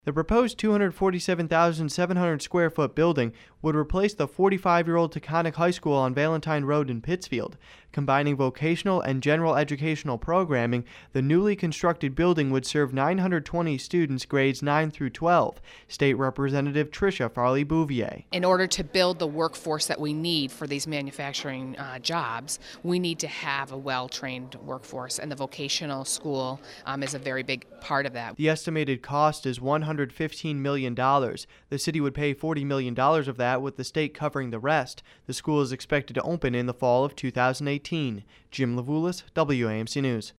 The proposed 247,700 square foot building would replace the 45-year-old Taconic High School on Valentine Road in Pittsfield. Combining vocational and general educational programming, the newly constructed building would serve 920 students grades 9 through 12. State Representative Tricia Farley-Bouvier. In order to build the workforce that we need for these manufacturing jobs, we need to have a well-trained workforce, and the vocational school is a very big part of that. The estimated cost is $115 million. The city would pay $40 million of that, with the state covering the rest. The school is expected to open in the fall of 2018. Jim Levulis, WAMC News.